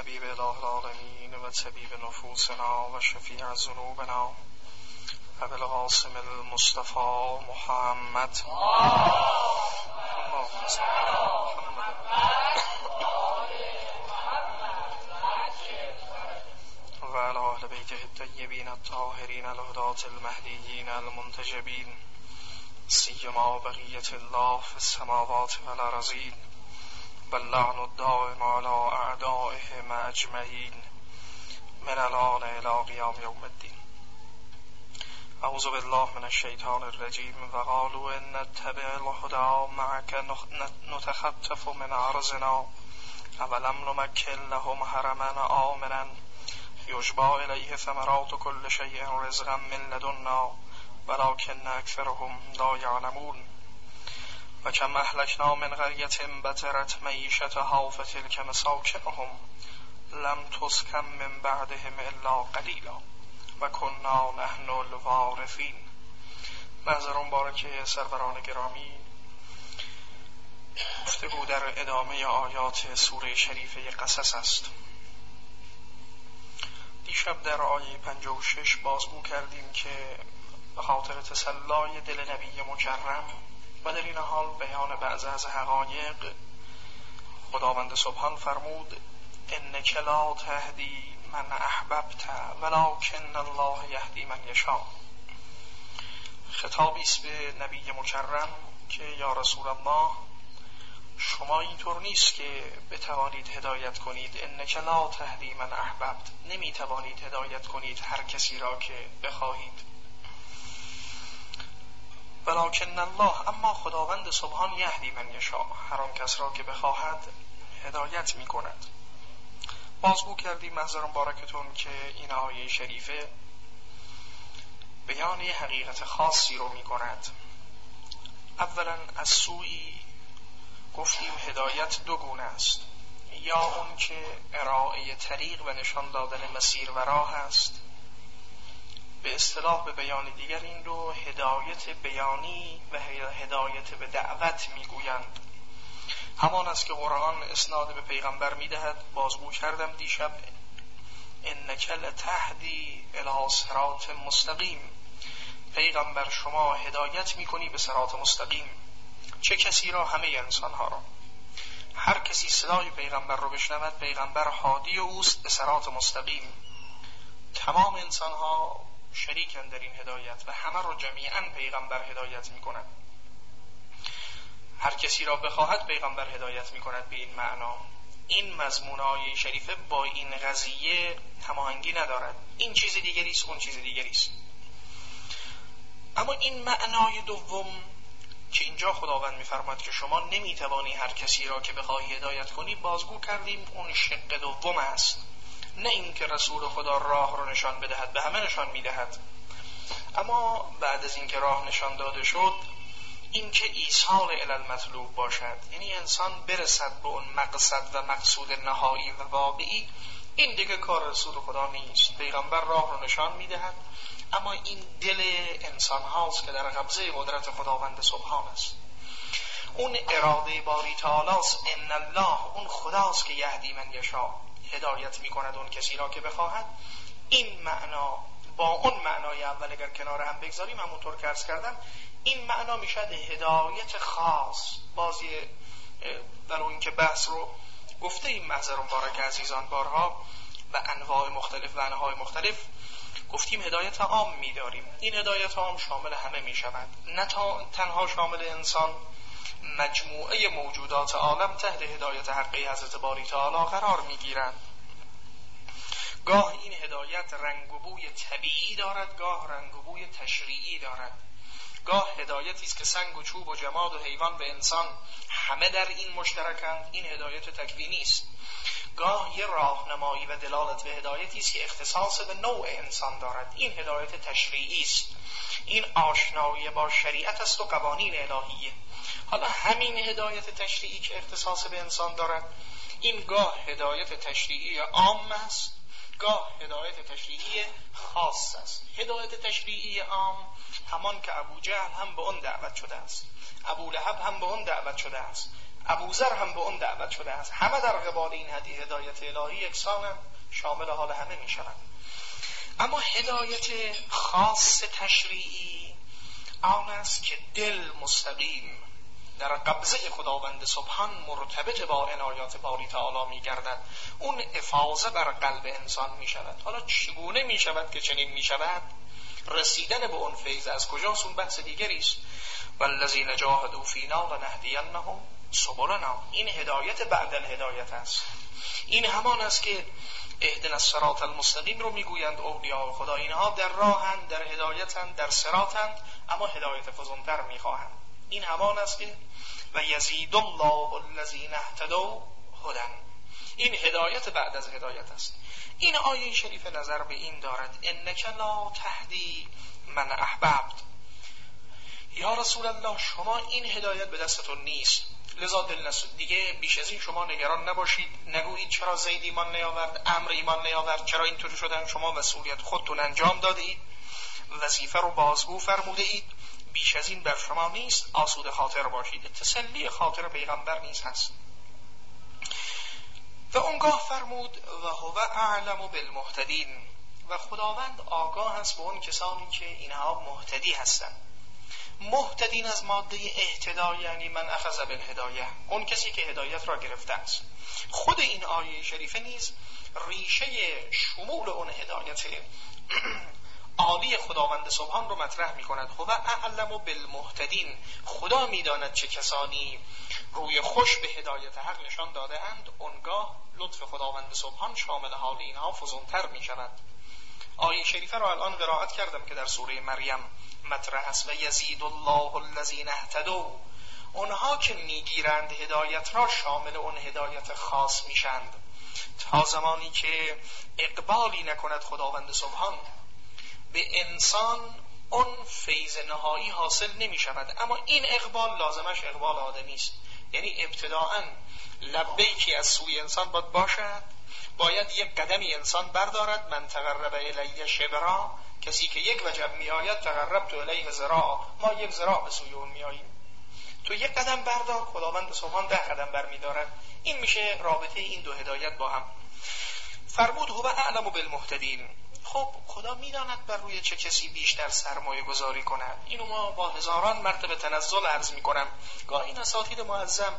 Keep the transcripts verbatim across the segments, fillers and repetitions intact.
حبیب اله العالمین و طبیب نفوسنا و شفیع ذنوبنا ابی القاسم المصطفى محمد اللهم صل علی محمد و علی اهل بیته الطیبین الطاهرین الهداة المهدیین المنتجبین سیما بقیة الله فی السماوات والارضین واللعن الدائم على اعدائهم اجمعین من الان الى قیام یوم الدین. اعوذ بالله من الشیطان الرجیم و قالوا ان نتبع الهدى معك نتخطف من ارضنا اولم نمکن لهم حرما آمنا یجبی الیه ثمرات كل شیء رزقا من لدنا ولكن اکثرهم لا یعلمون. و کم اهلکنا من قریة بطرت معیشتها فتلک مساکنهم لم تسکن من بعدهم الا قلیلا و کنا نحن الوارثین. منظر مبارک سروران گرامی، گفتگو در ادامه آیات سوره شریفه قصص است. دیشب در آیه پنجاه و شش بازگو کردیم که به خاطر تسلای دل نبی مکرم و در این حال بیان بعض از حقایق، خداوند سبحان فرمود انک لا تهدی من احببت ولکن الله یهدی من یشاء. خطابی است به نبی مکرم که یا رسول الله، شما اینطور نیست که بتوانید هدایت کنید. انک لا تهدی من احببت، نمیتوانید هدایت کنید هر کسی را که بخواهید. ولکن الله، اما خداوند سبحان یهدی من یشاء، هر آن کس را که بخواهد هدایت می کند. بازگو کردیم محضر مبارکتون که این آیه شریفه بیان حقیقت خاصی رو می کند. اولا از سوی گفتیم هدایت دو گونه است، یا اون که ارائه طریق و نشان دادن مسیر و راه است، به اصطلاح به بیان دیگر این رو هدایت بیانی و هدایت به دعوت میگویند. همان است که قرآن اسناد به پیغمبر میدهد. بازگو کردم دیشب انک لتهدی الی صراط مستقیم، پیغمبر شما هدایت میکنی به صراط مستقیم. چه کسی را؟ همه انسانها را. هر کسی صدای پیغمبر رو بشنود، پیغمبر هادی اوست به صراط مستقیم. تمام انسانها شریکن در این هدایت و همه رو جمیعاً پیغمبر هدایت میکند. هر کسی را بخواهد پیغمبر هدایت میکند به این معنا. این مضمون آیه شریفه با این قضیه هماهنگی ندارد. این چیز دیگری است، اون چیز دیگری است. اما این معنای دوم که اینجا خداوند میفرماید که شما نمیتوانی هر کسی را که بخواهی هدایت کنی، بازگو کردیم اون شق دوم است. نه این که رسول خدا راه رو نشان بدهد، به همه نشان میدهد، اما بعد از این که راه نشان داده شد، این که ایصال الی المطلوب باشد، یعنی انسان برسد به اون مقصد و مقصود نهایی و واقعی، این دیگه کار رسول خدا نیست. پیغمبر راه رو نشان میدهد، اما این دل انسان هاست که در قبضه قدرت خداوند سبحان است. اون اراده باری تعالی است. ان الله، اون خداست که یهدی من یشاء، هدایت میکند اون کسی را که بخواهد. این معنا با اون معنای اول اگر کنار هم بگذاریم، همونطور که عرض کردم، این معنا میشد هدایت خاص. بازی در اون که بحث رو گفته این محضر مبارک عزیزان بارها و انواع مختلف و انواع مختلف گفتیم هدایت عام می‌داریم. این هدایت عام شامل همه می‌شود، نه تنها شامل انسان، مجموعه موجودات عالم تحت هدایت حقی حضرت باری تعالی قرار می‌گیرند. گاه این هدایت رنگ و بوی طبیعی دارد، گاه رنگ و بوی تشریعی دارد. گاه هدایتی است که سنگ و چوب و جماد و حیوان و انسان همه در این مشترکند، این هدایت تکوینی است. گاه یه راهنمایی و دلالت به هدایتی است که اختصاص به نوع انسان دارد، این هدایت تشریعی است. این آشنایی با شریعت است و قوانین الهیه. حالا همین هدایت تشریعی که اختصاص به انسان دارد، این گاه هدایت تشریعی عام است، گاه هدایت تشریعی خاص است. هدایت تشریعی عام همان که ابو جهل هم به اون دعوت شده است، ابو لهب هم به اون دعوت شده است، ابوذر هم به اون دعوت شده است. همه در قبال این هدیه هدایت الهی یکسانند، شامل حال همه می شوند. اما هدایت خاص تشریعی آن است که دل مستقیم در قبضه خداوند سبحان مرتبط با عنایات باری تعالی می گردد. اون افاضه بر قلب انسان می شود. حالا چگونه می شود که چنین می شود؟ رسیدن به اون فیض از کجاست؟ اون بحث دیگری است. والذین جاهدوا فینا لنهدینهم سبلنا. این هدایت بعد الهدایت است. این همان است که اهدنا الصراط المستقیم رو میگویند اولیاء خدا. اینها در راهند، در هدایتند، در صراطند، اما هدایت فزونتر میخواهند. این همان است که و یزید الله الذین اهتدوا هدی. این هدایت بعد از هدایت است. این آیه شریف نظر به این دارد انک لا تهدی من احببت. یا رسول الله شما این هدایت به دستتون نیست، لذا دل نسود دیگه بیش از این شما نگران نباشید. نگویید چرا زید ایمان نیاورد، عمرو ایمان نیاورد، چرا اینطوری شدن. شما مسئولیت خودتون انجام داده اید، وظیفه رو بازگو فرموده اید، بیش از این بر شما نیست. آسوده خاطر باشید. تسلی خاطر پیغمبر نیز هست. و اونگاه فرمود و هو اعلم بالمهتدین. و خداوند آگاه است به اون کسانی که اینها مهتدی هستند. مهتدین از ماده اهتدا یعنی من اخذ بالهدایه، اون کسی که هدایت را گرفته است. خود این آیه شریفه نیز ریشه شمول اون هدایت عالی خداوند سبحان رو مطرح می کند. هو اعلم بالمهتدین. خدا می داند چه کسانی روی خوش به هدایت حق نشان داده اند. اونگاه لطف خداوند سبحان شامل حال اینها فزونتر می شود. آیه شریفه را الان قرائت کردم که در سوره مریم مطرح است. و یزید الله الذین اهتدوا. اونها که میگیرند هدایت را شامل اون هدایت خاص میشند. تا زمانی که اقبالی نکند خداوند سبحان به انسان، اون فیض نهایی حاصل نمی شود. اما این اقبال لازمش اقبال آدمی است. یعنی ابتداءً لبیکی از سوی انسان باید باشد، باید یک قدمی انسان بردارد. من تقرب الی شبرا، کسی که یک وجب می آید تقرب تو الیه ذراع، ما یک ذراع به سوی اون می آییم. تو یک قدم بردار، خداوند سبحان ده قدم بر می دارد. این میشه رابطه این دو هدایت با هم. فرمود هو اعلم بالمهتدین. خب خدا میداند بر روی چه کسی بیشتر سرمایه گذاری کند. اینو ما با هزاران مرتبه تنزل عرض می کنم. گاهی این اساتید معظم،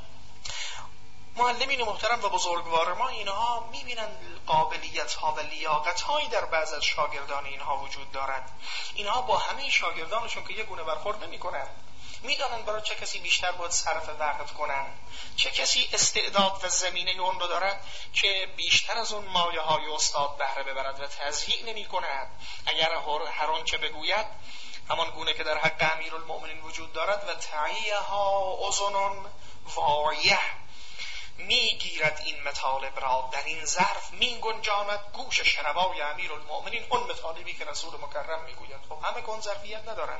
معلمین محترم و بزرگوار ما، اینها میبینن قابلیت ها و لیاقت هایی در بعض از شاگردان اینها وجود دارد. اینها با همه شاگردانشون که یک گونه برخورد نمی کنن. میدانن برای چه کسی بیشتر باید صرف وقت کنن، چه کسی استعداد و زمینه اون رو دارد که بیشتر از اون مایه های استاد بهره ببرد و تضییع نمی کند. اگر هر آنچه بگوید همان گونه که در حق امیرالمؤمنین وجود دارد و تعیها اذن واعیه، میگیرد این مطالب را در این ظرف، می گنجاند گوش شنوای امیرالمؤمنین اون مطالبی که رسول مکرم میگوید. خب همه کن ظرفیت ندارن.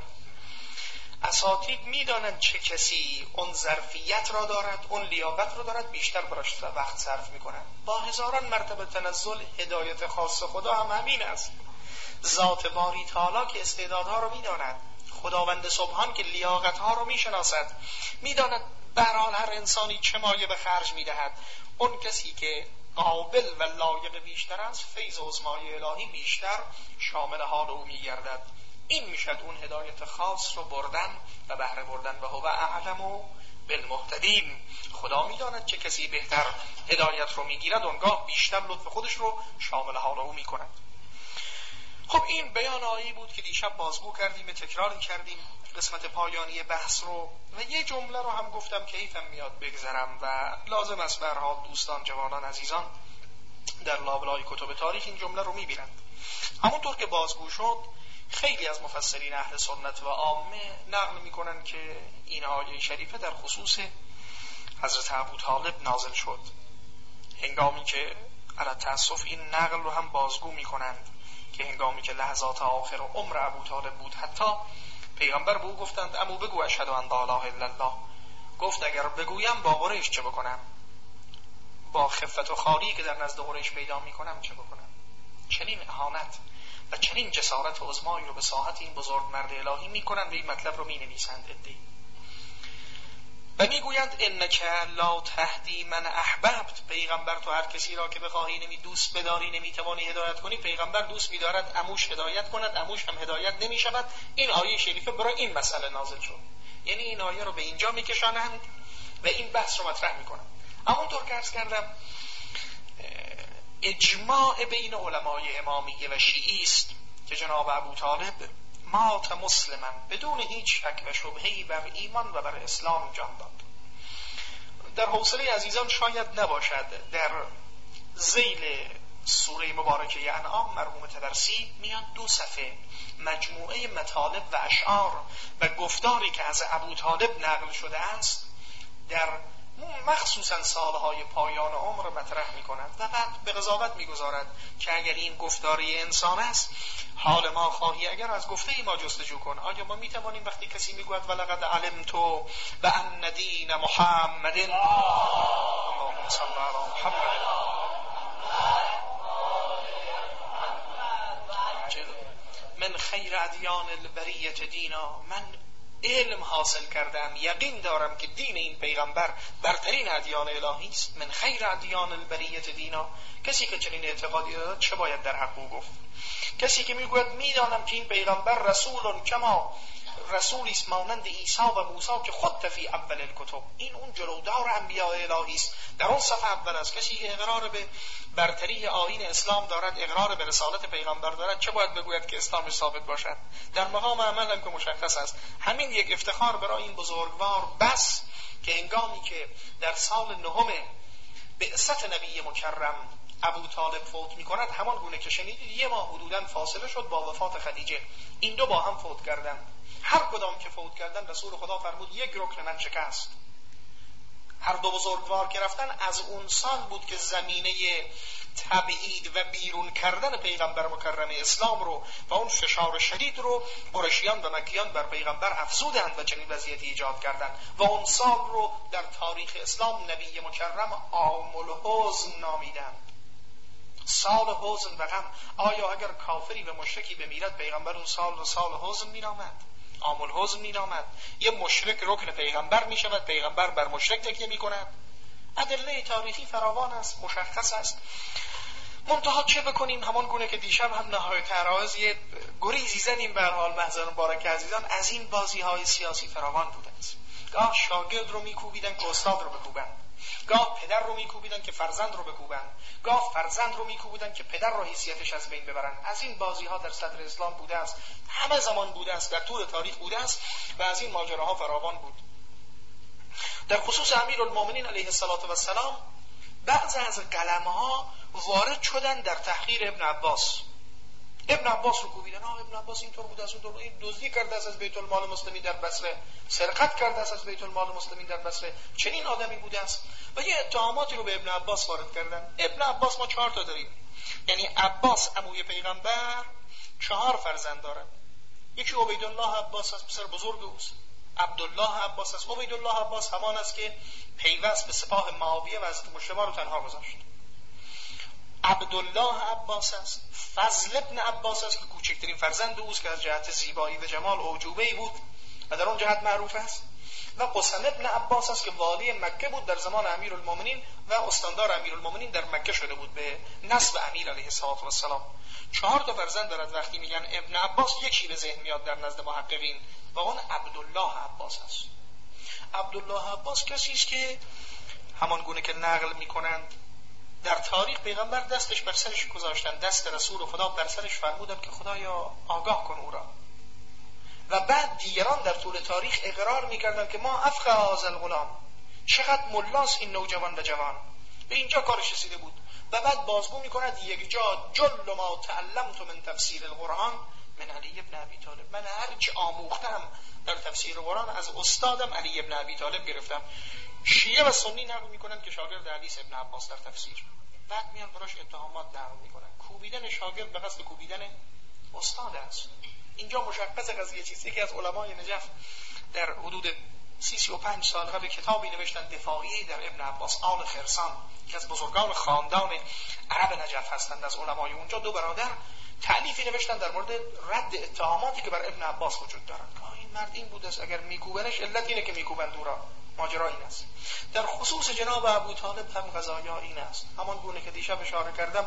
اساتید میدانند چه کسی اون ظرفیت را دارد، اون لیاقت را دارد، بیشتر براش وقت صرف میکنند. با هزاران مرتبه تنزل هدایت خاص خدا هم همین است. ذات باری تعالی که استعدادها رو میداند، خداوند سبحان که لیاقت ها رو میشناسد، میداند برحال هر انسانی چه مایه به خرج میدهد. اون کسی که قابل و لایق بیشتر است، فیض عظمای الهی بیشتر شامل حال او میگردد. این میشد اون هدایت خاص رو بردن و بهره بردن. و هو اعلم بالمهتدین. خدا میداند چه کسی بهتر هدایت رو میگیرد، اونگاه بیشتر لطف خودش رو شامل حال او میکند. خب این بیان آیه بود که دیشب بازگو کردیم، تکرار کردیم قسمت پایانی بحث رو، و یه جمله رو هم گفتم که حیفم میاد بگذرم و لازم است به هر حال دوستان، جوانان، عزیزان در لابلای کتب تاریخ این جمله رو میبینند. همونطور که بازگو شد، خیلی از مفسرین اهل سنت و عامه نقل میکنن که این آیه شریفه در خصوص حضرت ابوطالب نازل شد. هنگامی که علی تأسف این نقل رو هم بازگو میکنند که هنگامی که لحظات آخر عمر ابوطالب بود، حتی پیغمبر به او گفتند امو بگو اشهد ان لا اله الا الله. گفت اگر بگویم با قریش چه بکنم؟ با خفت و خاری که در نزد قریش پیدا میکنم چه بکنم؟ چنین اهانت و چنین جسارت و عظمایی رو به ساحت این بزرگ مرد الهی میکنن و این مطلب رو مینویسند. ادعی و میگویند انک لا تهدی من احببت، پیغمبر تو هر کسی را که بخواهی نمی دوست بداری نمیتوانی هدایت کنی. پیغمبر دوست می‌دارد عموش هدایت کند، عموش هم هدایت نمی‌شود. این آیه شریفه برای این مسئله نازل شد. یعنی این آیه رو به اینجا میکشانند و این بحث رو مطرح میکنند. همونطور که عرض کردم اجماع بین علمای امامیه و شیعی است که جناب ابو طالب مات مسلما بدون هیچ شک و شبهه‌ای بر ایمان و بر اسلام جان داد. در حوصله عزیزان شاید نباشد در ذیل سوره مبارکه انعام مرحوم تبرسی میاد دو صفحه مجموعه مطالب و اشعار و گفتاری که از ابو طالب نقل شده است در مخصوصا سالهای پایان عمر مطرح می کند و بعد به قضاوت می گذارد که اگر این گفتاری انسان است حال ما خواهی اگر از گفته ما جستجو کن. آیا ما می توانیم وقتی کسی می گوید ولقد علمت و ان دین محمد اللهم صل علی محمد من خیر ادیان البریة دینا، من علم حاصل کردم یقین دارم که دین این پیغمبر برترین ادیان الهی است. من خیر ادیان البریة دینا، کسی که چنین اعتقادی دارد چه باید در حق او گفت؟ کسی که میگوید میدانم که این پیغمبر رسول کما رسولی است مانند عیسی و موسی که خود فی اول الکتب، این اون جلودار انبیاء الهی است، در اون صف اول است. کسی که اقرار به برتری آیین اسلام دارد، اقرار به رسالت پیغمبر دارد، چه باید بگوید که اسلام ثابت باشد؟ در مقام عمل هم که مشخص است. همین یک افتخار برای این بزرگوار بس که هنگامی که در سال نهم بعثت نبی مکرم ابو طالب فوت می کند، همان گونه که شنیدید یه ماه حدوداً فاصله شد با وفات خدیجه. این دو با هم فوت کردند. هر کدام که فوت کردن رسول خدا فرمود یک رکن من شکست. هر دو بزرگوار که رفتن از اون سال بود که زمینه تبعید و بیرون کردن پیغمبر مکرم اسلام رو و اون فشار شدید رو قریشیان و مکیان بر پیغمبر افزودند و چنین وضعیتی ایجاد کردند و اون سال رو در تاریخ اسلام نبی مکرم عام الحزن نامیدند. سال حزن و غم. آیا اگر کافری و مشرکی بمیرد پیغمبر اون سال رو سال حزن مینامد؟ عام الحزن مینامد. یه مشرک رکن پیغمبر میشود، پیغمبر بر مشرک تکیه میکند. ادله تاریخی فراوان است، مشخص است. منتها چه بکنیم؟ همان گونه که دیشب هم نهایت عرایض یه گریزی زدیم به هر حال محضر مبارک عزیزان، از این بازی های سیاسی فراوان بوده است. گاه شاگرد رو میکوبیدن که استاد رو بکوبن، گاه پدر رو میکوبیدن که فرزند رو بکوبن، گاه فرزند رو میکوبیدن که پدر رو حیثیتش از بین ببرن. از این بازی ها در صدر اسلام بوده است، همه زمان بوده است، در طول تاریخ بوده است و از این ماجراها فراوان بود. در خصوص امیرالمومنین علیه السلام بعض از قلم‌ها وارد شدن در تحقیر ابن عباس. ابن عباس رو کوبیدن، آه ابن عباس اینطور بود، از اون این دزدی کرده است از بیت المال مسلمین در بصره، سرقت کرده است از بیت المال مسلمین در بصره، چنین آدمی بوده است و یه اتهاماتی رو به ابن عباس وارد کردن. ابن عباس ما چهار تا داریم، یعنی عباس عموی پیغمبر چهار فرزند داره. یکی عبیدالله عباس است، پسر بزرگ اوست. عبدالله عباس است. عبیدالله عباس همان است که پیوست به سپاه معاویه و از مجتمع رو تنها گذاشت. عبدالله عباس است. فضل ابن عباس است که کوچکترین فرزند اوست که از جهت زیبایی و جمال اعجوبه‌ای بود و در اون جهت معروف است. و قسم ابن عباس است که والی مکه بود در زمان امیرالمومنین و استاندار امیرالمومنین در مکه شده بود به نسب امیر علیه السلام. چهار تا فرزند دارد. وقتی میگن ابن عباس یکی به ذهن میاد در نزد محققین و اون عبدالله عباس است. عبدالله عباس کسی است که همان گونه که نقل میکنند در تاریخ پیغمبر دستش بر سرش گذاشتن، دست رسول خدا بر سرش فرمودن که خدایا آگاه کن او را. و بعد دیگران در طول تاریخ اقرار میکردن که ما افقه هذا الغلام، چقدر ملاس این نوجوان و جوان، به اینجا کارش رسیده بود. و بعد بازگو میکند یک جا جل ما تعلمت من تفسیر القرآن من علی ابن ابی طالب، من هر چه آموختم در تفسیر قرآن از استادم علی ابن ابی طالب گرفتم. شیعه و سنی نقل میکنن که شاگرد حدیث ابن عباس در تفسیر، بعد میان براش اتهامات نقل میکنن. کوبیدن شاگرد به قصد کوبیدن استاد است. اینجا مشخص قضیه چیزی که از علمای نجف در حدود سی سی و پنج سال قبل کتابی نوشتن دفاعی در ابن عباس، آل خرسان، که از بزرگان خاندان عرب نجف هستند از علمای اونجا، دو برادر تألیفی نوشتن در مورد رد اتهاماتی که بر ابن عباس وجود دارند. که این مرد این بود است، اگر میکوبنش علت اینه که میکوبند او را، ماجرا این است. در خصوص جناب ابو طالب هم قضایا این است، همان گونه که دیشب اشاره کردم،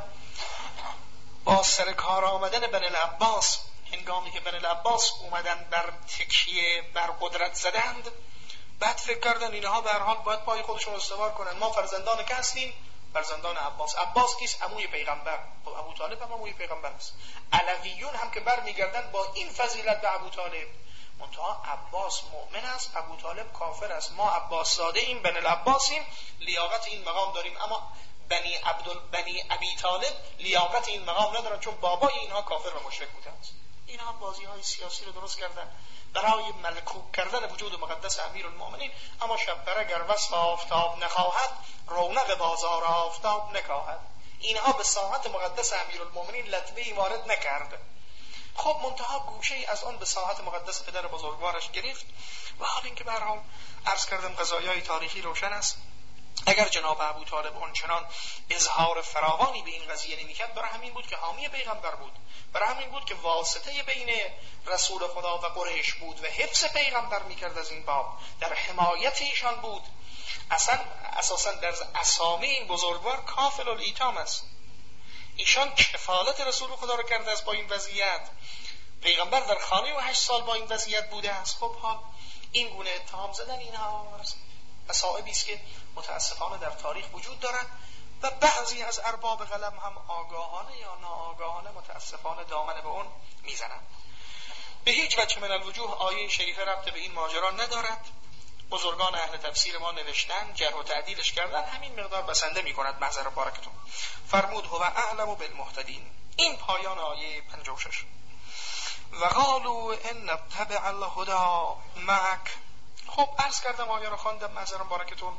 با سر کار آمدن بنی العباس، هنگامی که بنی العباس اومدن بر تکیه بر قدرت زدند، بعد فکر کردن اینها به هر حال باید پای خودشون استوار کنن، ما فرزندان که هستیم؟ فرزندان عباس. عباس کیست؟ عموی پیغمبر. خب ابو طالب هم عموی پیغمبر است. علویون هم که برمیگردن با این فضیلت به ابو طالب، منتها عباس مؤمن است، ابو طالب کافر است. ما عباس زاده ایم، بنی العباسیم، لیاقت این مقام داریم، اما بنی عبد بنی ابی طالب لیاقت این مقام ندارن، چون بابای اینها کافر و مشرک بوده است. اینها بازی های سیاسی رو درست کردن برای ملکوک کردن وجود مقدس امیرالمؤمنین. اما شب اگر وصف آفتاب نخواهد، رونق بازار آفتاب نکاهد. اینها به ساحت مقدس امیرالمؤمنین لطمه‌ای وارد نکرد. خب منتها گوشه از آن به ساحت مقدس پدر بزرگوارش گرفت. و حال اینکه به هر حال عرض کردم قضایای تاریخی روشن است. اگر جناب ابو طالب اونچنان اظهار فراوانی به این قضیه نمی‌کرد، برای همین بود که حامی پیغمبر بود، برای همین بود که واسطه بین رسول خدا و قریش بود و حفظ پیغمبر می‌کرد از این باب، در حمایت ایشان بود. اصلا اساسا در اسامی این بزرگوار کافل الایتام است. ایشان کفالت رسول خدا رو کرده است با این وضعیت. پیغمبر در خانه و هشت سال با این وضعیت بوده است. خب حال این گونه اتهام زدن اینها مصائبی است که متاسفانه در تاریخ وجود دارد و بعضی از ارباب قلم هم آگاهانه یا ناآگاهانه متاسفانه دامن به اون میزنند. به هیچ وجه من الوجوه آیه شریفه ربط به این ماجرا ندارد. بزرگان اهل تفسیر ما نوشتن، جرح و تعدیلش کردن، همین مقدار بسنده میکند محضر بارکتون. فرمود هو اعلم بالمهتدین. این پایان آیه پنجاه و شش. و قالوا ان نتبع الهدى معك. خب عرض کردم آیه رو خواندم محضر بارکتون.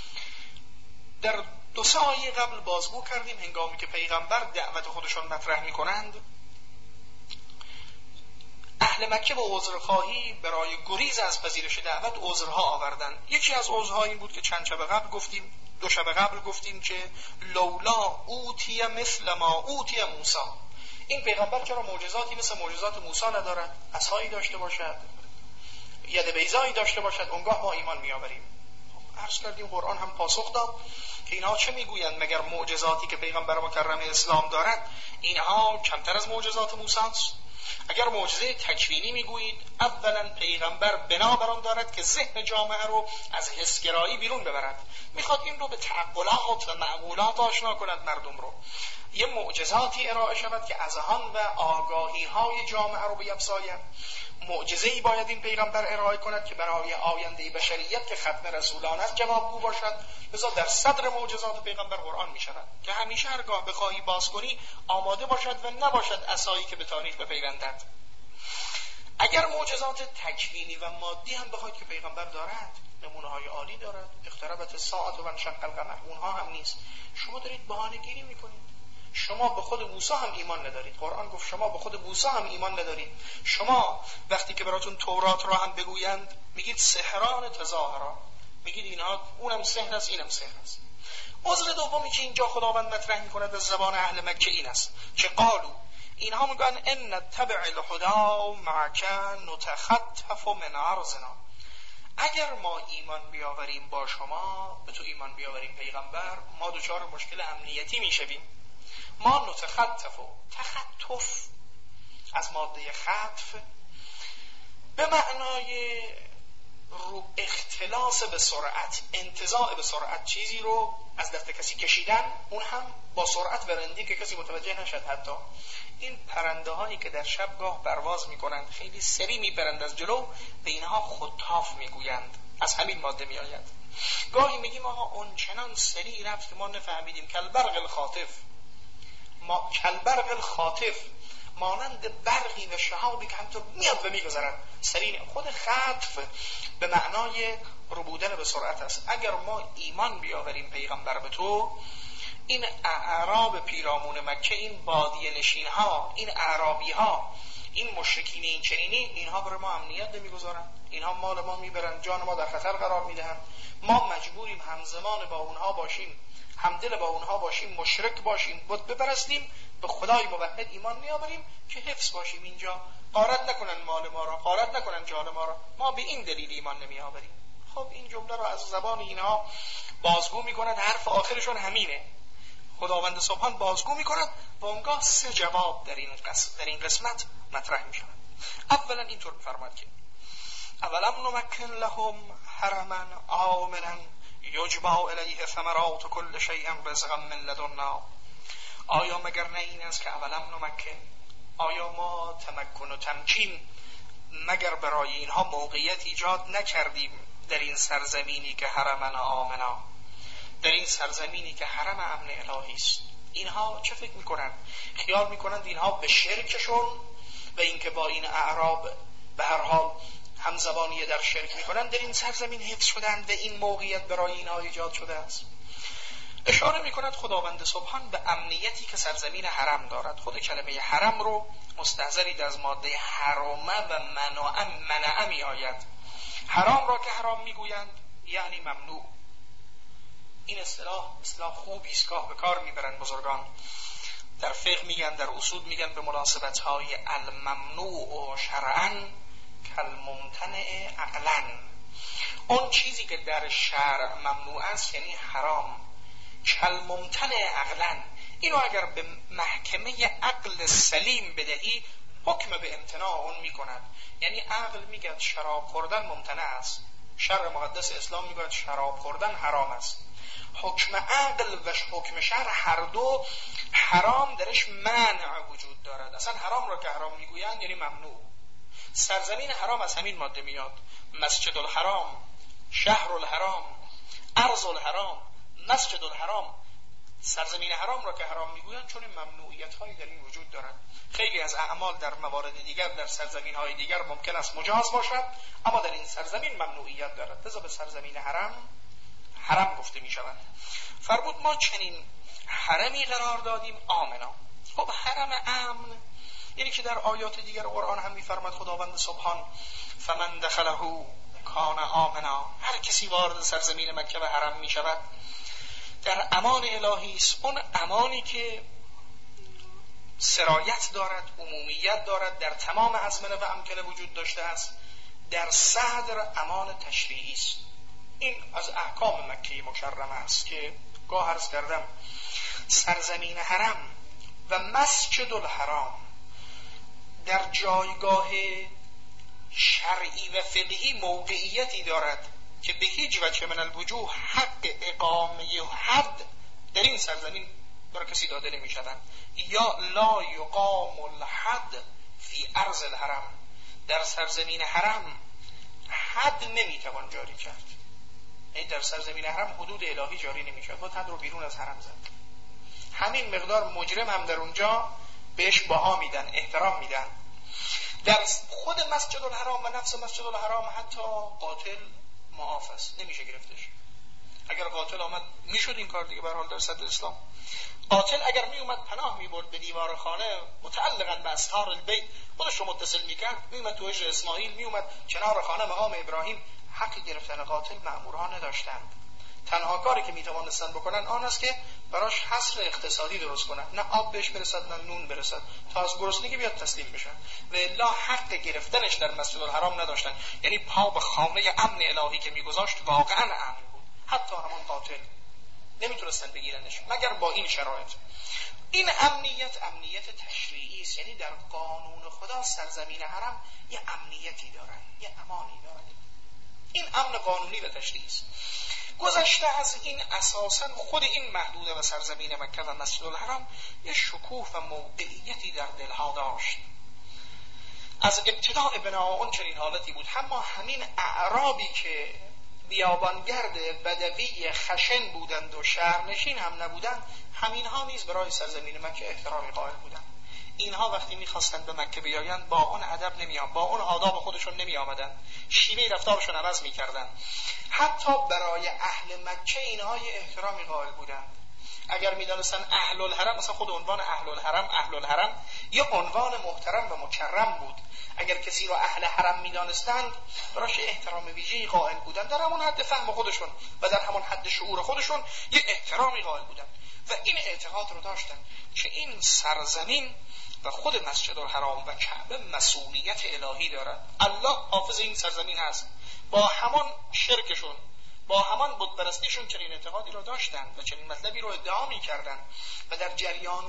در دو سه آیه قبل بازگو کردیم هنگامی که پیغمبر دعوت خودشون مطرح میکنند، اهل مکه با عذرخواهی برای گریز از پذیرش دعوت عذرها آوردن. یکی از عذرها این بود که چند شب قبل گفتیم، دو شب قبل گفتیم که لولا اوتی مثل ما اوتی موسی. این پیغمبر چرا معجزاتی مثل معجزات موسی ندارد؟ عصایی داشته باشد، ید بیضایی داشته باشد، اونگاه ما ایمان میآوریم. عرض کردیم قرآن هم پاسخ داد که اینها چه میگویند؟ مگر معجزاتی که پیغمبر مکرم اسلام دارد اینها کمتر از معجزات موسی است؟ اگر معجزه تکوینی میگویید، اولا پیغمبر بنابر آن دارد که ذهن جامعه رو از حسگرایی بیرون ببرد، میخواد این رو به تعقلات و معقولات آشنا کند مردم رو. یه معجزاتی ارائه شود که اذهان و آگاهی های جامعه رو بیفزاید. معجزه‌ای باید این پیغمبر ارائه کند که برای آینده بشریت که ختم رسولان است جوابگو باشد. لذا در صدر معجزات پیغمبر قرآن می شود که همیشه هرگاه بخواهی باز کنی آماده باشد و نباشد عصایی که به تاریخ بپیوندد. اگر معجزات تکوینی و مادی هم بخواید که پیغمبر دارد، نمونه های عالی دارد، اقتربت الساعة و انشق القمر، اونها هم نیست. شما دارید بهانه گیری میکنید. شما به خود موسی هم ایمان ندارید. قرآن گفت شما به خود موسی هم ایمان ندارید. شما وقتی که براتون تورات را هم بگویند میگید سحران تظاهران، میگید اینها اونم سحر است اینم سحر است. عذر دومی که اینجا خداوند مطرح میکند از زبان اهل مکه این است که قالو، اینها میگن ان نتبع الهدى معك نتخطف من ارضنا. اگر ما ایمان بیاوریم با شما، به تو ایمان بیاوریم پیغمبر، ما دچار مشکل امنیتی میشویم. ما نتخطف، تخطف از ماده خطف به معنای رو اختلاس به سرعت، انتزاع به سرعت، چیزی رو از دست کسی کشیدن، اون هم با سرعت ورندی که کسی متوجه نشد. حتی این پرنده هایی که در شبگاه پرواز میکنند خیلی سری میپرند از جلو، به اینها خطاف میگویند، از همین ماده میآید. گاهی میگیم آقا اون چنان سری رفت که ما نفهمیدیم. کالبرق الخاطف، ما کالبرق الخاطف، مانند برقی و شهابی که همینطور میاد و میگذرد سریع. خود خطف به معنای ربودن به سرعت است. اگر ما ایمان بیاوریم پیغمبر به تو، این اعراب پیرامون مکه، این بادیه نشین ها، این اعرابی ها، این مشرکین این چنینی، اینها برای ما امنیت نمیگذارن، اینها مال ما میبرن، جان ما در خطر قرار میدهن. ما مجبوریم همزمان با اونها باشیم، همدل با اونها باشیم، مشرک باشیم، بت بپرستیم، به خدای موحد ایمان میآوریم که حفظ باشیم اینجا، غارت نکنن مال ما را، غارت نکنن جان ما را، ما به این دلیل ایمان نمیآوریم. خب این جمله را از زبان اینها بازگو میکند، حرف آخرشون همینه. خداوند سبحان بازگو میکند و اونگاه سه جواب در این قسمت, در این قسمت مطرح میشود. اولا اینطور میفرماد که اولم نمکن لهم حرما آمنا یجبا الیه ثمرات کل شیء رزقا من لدنا. آیا مگر نه این است که اولم نمکن، آیا ما تمکن و تمکین مگر برای اینها موقعیت ایجاد نکردیم در این سرزمینی که حرما آمنا، در این سرزمینی که حرم امن الهی است. اینها چه فکر میکنند؟ خیال میکنند اینها به شرکشون و اینکه با این اعراب به هر حال همزبانی در شرک میکنند در این سرزمین حفظ شدند و این موقعیت برای اینها ایجاد شده است. اشاره میکند خداوند سبحان به امنیتی که سرزمین حرم دارد. خود کلمه حرم رو مستحضرید از ماده حرمه و منع منع می آید. حرام را که حرام میگویند یعنی ممنوع. این اصطلاح اصطلاح خوبی است، گاه به کار میبرند بزرگان در فقه، میگن در اصول میگن به مناسبت‌های الممنوع شرعاً کالممتنع عقلاً. اون چیزی که در شرع ممنوع است یعنی حرام، کالممتنع عقلاً. اینو اگر به محکمه عقل سلیم بدهی حکم به امتناع اون میکند. یعنی عقل میگه شراب خوردن ممتنع است، شرع مقدس اسلام میگه شراب خوردن حرام است. حکم عقل و حکم شرع هر دو حرام درش منع وجود دارد. اصلا حرام را که حرام میگویند یعنی ممنوع. سرزمین حرام از همین ماده میاد. مسجد الحرام، شهر الحرام، ارض الحرام، مسجد الحرام. سرزمین حرام را که حرام میگویند چون ممنوعیت هایی در این وجود دارد. خیلی از اعمال در موارد دیگر در سرزمین های دیگر ممکن است مجاز باشد، اما در این سرزمین ممنوعیت دارد. لذا به سرزمین حرم حرم گفته می شود. فرمود ما چنین حرمی قرار دادیم آمنا. خب حرم امن یعنی که در آیات دیگر قرآن هم می فرماد خداوند سبحان فمن دخله کان آمنا. هر کسی وارد سرزمین مکه و حرم می شود در امان الهی است. اون امانی که سرایت دارد، عمومیت دارد، در تمام ازمنه و امکنه وجود داشته است. در صدر امان تشریعی است. این از احکام مکه مکرمه است که گاه عرض کردم سرزمین حرم و مسجد الحرام در جایگاه شرعی و فقهی موقعیتی دارد که به هیچ وجه من الوجوه حق اقامه حد در این سرزمین برای کسی داده نمی شدن. یا لا یقام الحد فی ارض الحرم، در سرزمین حرم حد نمی توان جاری کرد. این در سرزمین حرم حدود الهی جاری نمی شد، باید حد رو بیرون از حرم زد. همین مقدار مجرم هم در اونجا بهش بها میدن، احترام میدن. در خود مسجد الحرام و نفس مسجد الحرام حتی قاتل معاف است، نمیشه گرفتش. اگر قاتل آمد میشد این کار دیگه به هر حال در صدر اسلام. قاتل اگر می اومد پناه میبرد به دیوار خانه متعلقاً به اسحار البیت، خودش رو متصل میکرد، می اومد تو حجر اسماعیل، می اومد کنار خانه مقام ابراهیم، حق گرفتن قاتل مأمورها نداشتند. تنها کاری که میتوانستن بکنن آن است که براش حصر اقتصادی درست کنن، نه آب بهش برسد نه نون برسد، تا از گرسنگی بیاد تسلیم بشن. و الا حق گرفتنش در مسجد الحرام نداشتن. یعنی پا به خانه امن الهی که میگذاشت واقعا امن بود. حتی همون قاتل نمیتونستن بگیرنش مگر با این شرایط. این امنیت امنیت تشریعی است، یعنی در قانون خدا سرزمین حرم یه امنیتی دارن، یه امانی دارن. این امن قانونی و تشریعی است. گذشته از این اساساً خود این محدوده و سرزمین مکه و مسجد الحرام یه شکوه و موقعیتی در دلها داشت. از ابتداء بنا اون چنین حالتی بود. اما همین اعرابی که بیابانگرد بدوی خشن بودند و شهرنشین هم نبودند، همین ها نیز برای سرزمین مکه احترامی قائل بودند. اینها وقتی میخواستند به مکه بیایند با اون ادب نمی آمدند، با اون آداب خودشون نمی آمدند، شیوه رفتارشون عوض میکردند. حتی برای اهل مکه اینها یه احترامی قائل بودند. اگر میدانستن اهل الحرم، مثلا خود عنوان اهل الحرم اهل الحرم یه عنوان محترم و مکرم بود، اگر کسی رو اهل حرم میدانستند براش احترام ویژه‌ای قائل بودن، در همون حد فهم خودشون و در همون حد شعور خودشون یه احترامی قائل بودن و این اعتقاد رو داشتن که این سرزمین و خود مسجد الحرام و کعبه مسئولیت الهی دارد. الله حافظ این سرزمین هست. با همان شرکشون، با همان بت پرستیشون چنین اعتقادی رو داشتن و چنین مطلبی رو ادعا می‌کردن و در جریان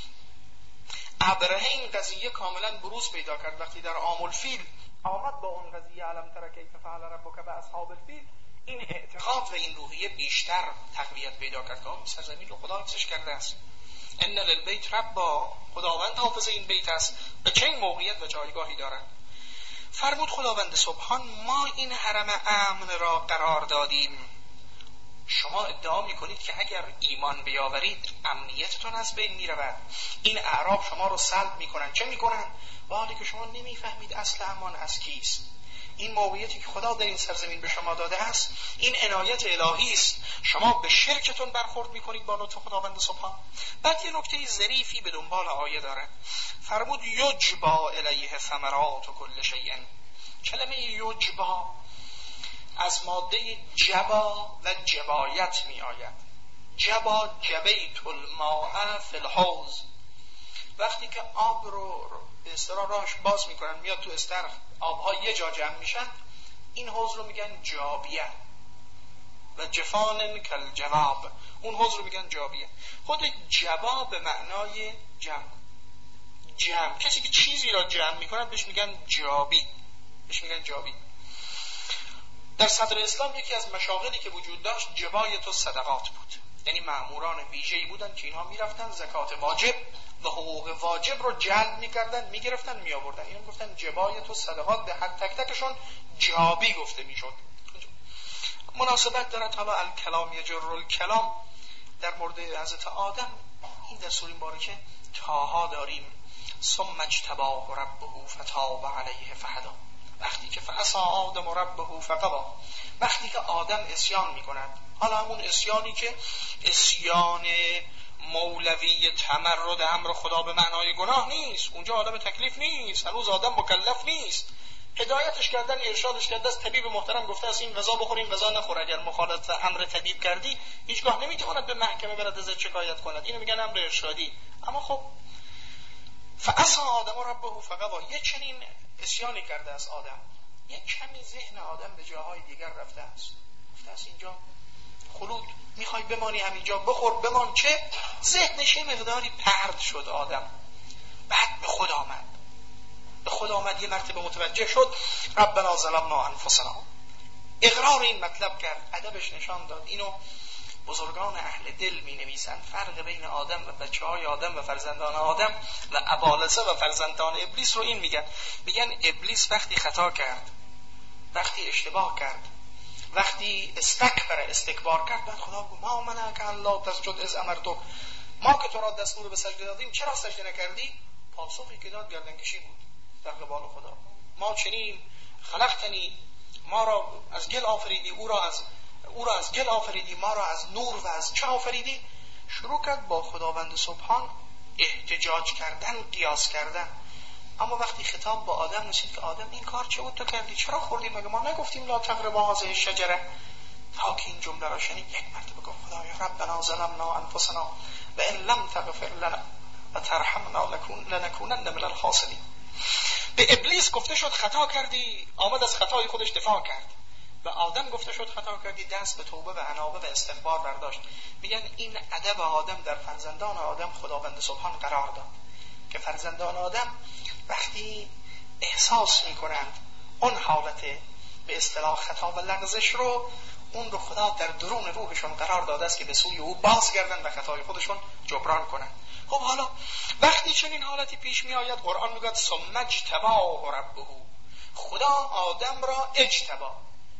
ابرهه این قضیه کاملا بروز پیدا کرد. وقتی در عام الفیل آمد با اون قضیه علم تر کیف فعل ربک باصحاب الفیل، این اعتقاد و این روحیه بیشتر تقویت پیدا کرد که این سرزمین رو خدا حفظش کرده است. ان للبیت ربا، خداوند حافظ این بیت است و چنین موقعیت و جایگاهی دارد. فرمود خداوند سبحان ما این حرم امن را قرار دادیم. شما ادعا میکنید که اگر ایمان بیاورید امنیتتون از بین میرود. این اعراب شما رو سلب میکنن. چه میکنن؟ با حالی که شما نمیفهمید اصل امان از کیست. این موقعیتی که خدا در این سرزمین به شما داده است این عنایت الهی است. شما به شرکتون برخورد میکنید با لطف خداوند سبحان. بعد یه نکته ظریفی به دنبال آیه دارد. فرمود یجبا الیه ثمرات و کل شیء. کلمه یجبا از ماده جبا و جبایت می آید. جبا جبیت الماء فی الحوض، وقتی که آب رو به اصطلاح راهش باز میکنن میاد تو استرخ، آبها یه جا جمع میشن، این حوض رو میگن جابیه. و جفان کل جواب، اون حوض رو میگن جابیه. خود جبا به معنای جمع، جمع، کسی که چیزی را جمع میکنن بهش میگن جابی، بهش میگن جابی. در صدر اسلام یکی از مشاغلی که وجود داشت جبایت و صدقات بود، یعنی مأموران ویژه‌ای بودن که اینها میرفتن زکات واجب و حقوق واجب رو جلب میکردن، میگرفتن، میآوردن. اینا گفتن جبایت و صدقات، به هر تک تکشون جابی گفته میشد. مناسبت دارد حالا الکلام یجر الکلام در مورد حضرت آدم. این در سوره مبارکه طه داریم ثم اجتباه ربه فتاب علیه فهدی. وقتی که فعصی آدم ربه فغوی، وقتی که آدم اسیان میکند، حالا همون اسیانی که اسیان مولوی تمرد امر خدا به معنای گناه نیست، اونجا آدم تکلیف نیست، هنوز آدم مکلف نیست، هدایتش کردن، ارشادش کردن است. طبیب محترم گفته است این غذا بخورین غذا نخور، اگر مخالفت امر طبیب کردی هیچگاه نمیتواند به محکمه برد ازت شکایت کند، اینو میگن امر ارشادی. اما خب فعصی آدم ربه فغوی، یه چنین اسیانی کرده است آدم، یک کمی ذهن آدم به جاهای دیگر رفته است، گفته است اینجا خلود، میخوای بمانی همینجا، بخور بمان. چه ذهنش یه مقداری پرد شد آدم. بعد به خود آمد، به خود آمد، یه مرتبه متوجه شد ربنا ظلمنا انفسنا، اقرار این مطلب کرد، ادبش نشان داد. اینو بزرگان اهل دل می نویسند، فرق بین آدم و بچه های آدم و فرزندان آدم و ابالسه و فرزندان ابلیس رو این میگن. میگن ابلیس وقتی خطا کرد، وقتی اشتباه کرد، وقتی استکبر استکبار کرد، بعد خدا گفت ما منعک ان لا تسجد اذ امرتک، ما که تو را دستور به سجده دادیم چرا سجده نکردی؟ پاسخی که داد گردنکشی بود در قبال خدا. ما چنین خلقتنی، ما را از گل آفریدی، او را از او را از گل آفریدی، ما را از نور و از چه آفریدی؟ شروع کرد با خداوند سبحان احتجاج کردن، قیاس کردن. اما وقتی خطاب با آدم رسید که آدم این کار چه بود تو کردی، چرا خوردی، مگه ما نگفتیم لا تقربا هذه الشجره؟ تا که این جمله را شنید یک مرتبه گفت خدایا ربنا ظلمنا انفسنا و ان لم تغفر لنا و ترحمنا لنکونن من الخاسرین. به ابلیس گفته شد خطا کردی، آمد از خطای خودش دفاع کرد. و آدم گفته شد خطا کردی، دست به توبه و انابه و استغفار برداشت. میگن این ادب آدم در فرزندان آدم خداوند سبحان قرار داد که فرزندان آدم وقتی احساس میکنند اون حالت به اصطلاح خطا و لغزش رو، اون رو خدا در درون روحشون قرار داده است که به سوی او بازگردن و خطای خودشون جبران کنند. خب حالا وقتی چنین حالتی پیش می آید، قرآن میگه ثم اجتباه ربه، خدا آدم را اجتبا،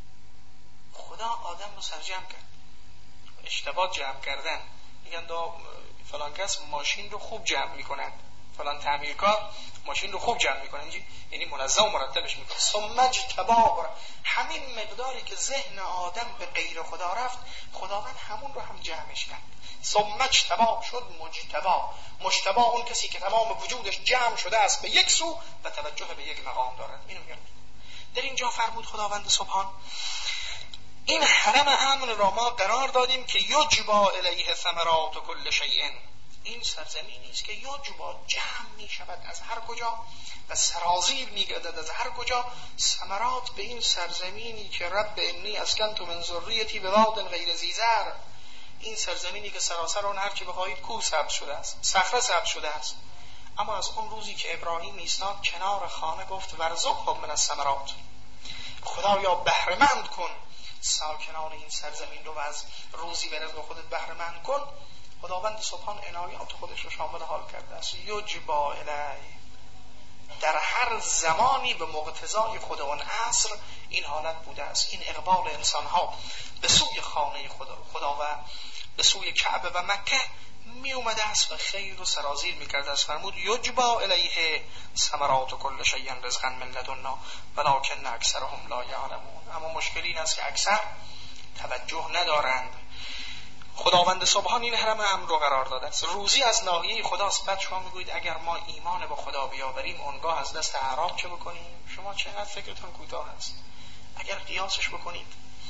خدا آدم رو سرجم کرد. اشتباه جمع کردن، میگن دا فلان کس ماشین رو خوب جمع میکنند، فلان تعمیرکار ماشین رو خوب جمع میکنه، یعنی منظم و مرتبش میکنه. ثم اجتباه، همین مقداری که ذهن آدم به غیر خدا رفت، خداوند همون رو هم جمعش کرد. ثم اجتباه شد مجتبا. مجتبا اون کسی که تمام وجودش جمع شده است به یک سو و توجه به یک مقام دارد. اینو میگم. در اینجا فرمود خداوند سبحان این حرم امن را ما قرار دادیم که یجبا الیه ثمرات کل شیء. این سرزمینی است که یجبا جمع می شود از هر کجا و سرازیر می گردد از هر کجا ثمرات به این سرزمینی که رب انی اسکنت من ذریتی بواد غیر ذی زرع. این سرزمینی که سراسر اون هر چی بخواهید کوه سبز شده است، صخره سبز شده است. اما از اون روزی که ابراهیم ایستاد کنار خانه گفت ورزقهم من الثمرات، خدایا بهره مند کن ساکنان این سرزمین رو و از روزی به رزق خودت بهره مند کن. خداوند سبحان عنایات خودش رو شامل حال کرده است. یجبا الی، در هر زمانی به مقتضای خود اون عصر این حالت بوده است. این اقبال انسان ها به سوی خانه خدا, خدا و به سوی کعبه و مکه می اومده است و خیر و سرازیر می کرده است. فرمود یجبا الیه ثمرات کل شیء رزقا من لدنا ولکن اکثرهم لا یعلمون. اما مشکل این است که اکثر توجه ندارند. خداوند سبحان این حرم امن رو قرار داده است. روزی از ناحیه خداست. بعد شما میگویید اگر ما ایمان به خدا بیاوریم اونگاه از دست اعراب چه بکنیم؟ شما چقدر فکرتون کوتاه است. اگر قیاسش بکنید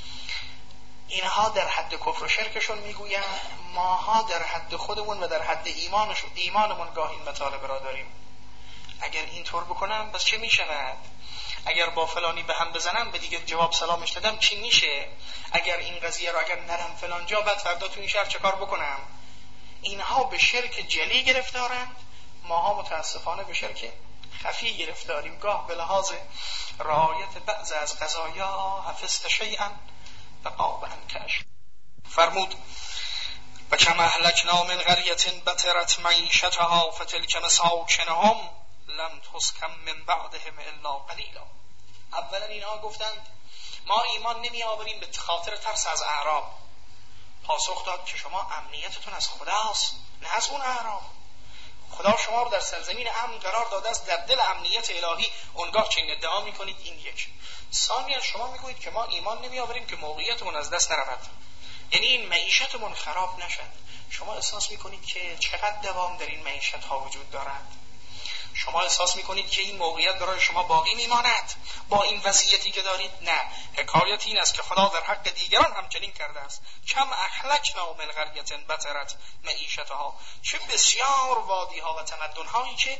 اینها در حد کفر و شرکشون میگویند، ماها در حد خودمون و در حد ایمانشون ایمانمون گاه این مطالبه را داریم. اگر اینطور بکنم بس چه میشود؟ اگر با فلانی به هم بزنم به دیگه جواب سلامش دادم چی میشه؟ اگر این قضیه رو اگر نرم فلان جا بعد فردا تو این شهر چه کار بکنم؟ اینها به شرک جلی گرفتارند، ماها متاسفانه به شرک خفی گرفتاریم. گاه به لحاظ رعایت بعض از قضایا حفظت شیئا و قاب انکش. فرمود و کم اهلکنا من قریة بطرت معیشتها فتلک مساکنهم لم تسکن من بعدهم الا قلیلا. اولا اینها گفتند ما ایمان نمی آوریم به خاطر ترس از اعراب. پاسخ داد که شما امنیتتون از خداست نه از اون اعراب. خدا شما رو در سرزمین امن قرار داده است، در دل امنیت الهی. اونگاه چه ادعا میکنید؟ این یک. ثانیا شما میگویید که ما ایمان نمی آوریم که موقعیتمون از دست نرود، یعنی این معیشتمون خراب نشد. شما احساس میکنید که چقدر دوام در این معیشت ها وجود دارد؟ شما احساس میکنید که این موقعیت برای شما باقی میماند با این وضعیتی که دارید؟ نه. حکایت این است که خدا در حق دیگران همچنین کرده است. کم اهلکنا من قریة بطرت معیشتها. چه بسیار وادی ها و تمدن هایی که